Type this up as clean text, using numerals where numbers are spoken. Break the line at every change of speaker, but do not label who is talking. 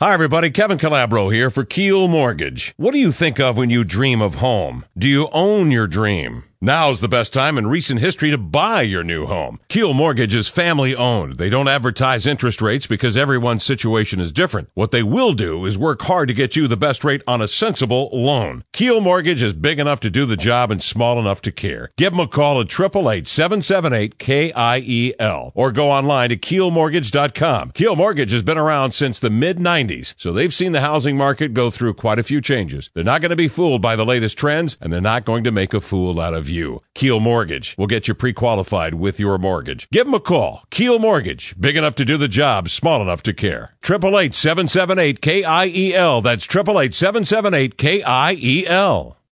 Hi, everybody. Kevin Calabro here for Keel Mortgage. What do you think of when you dream of home? Do you own your dream? Now's the best time in recent history to buy your new home. Keel Mortgage is family owned. They don't advertise interest rates because everyone's situation is different. What they will do is work hard to get you the best rate on a sensible loan. Keel Mortgage is big enough to do the job and small enough to care. Give them a call at 888-778-KIEL or go online to keelmortgage.com. Keel Mortgage has been around since the mid-90s, so they've seen the housing market go through quite a few changes. They're not going to be fooled by the latest trends, and they're not going to make a fool out of you. Keel Mortgage will get you pre-qualified with your mortgage. Give them a call. Keel Mortgage, big enough to do the job, small enough to care. 888-778-KIEL. That's 888-778-KIEL.